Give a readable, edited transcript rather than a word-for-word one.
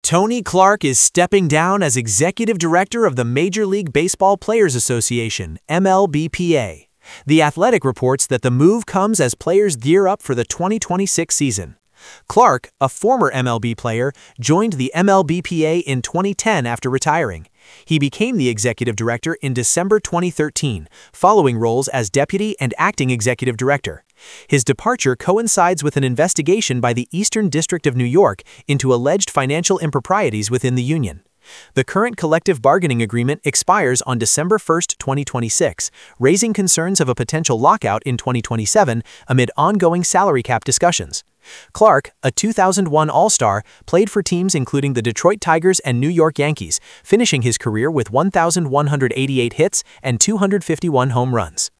Tony Clark is stepping down as executive director of the Major League Baseball Players Association, MLBPA. The Athletic reports that the move comes as players gear up for the 2026 season. Clark, a former MLB player, joined the MLBPA in 2010 after retiring. He became the executive director in December 2013, following roles as deputy and acting executive director. His departure coincides with an investigation by the Eastern District of New York into alleged financial improprieties within the union. The current collective bargaining agreement expires on December 1, 2026, raising concerns of a potential lockout in 2027 amid ongoing salary cap discussions. Clark, a 2001 All-Star, played for teams including the Detroit Tigers and New York Yankees, finishing his career with 1,188 hits and 251 home runs.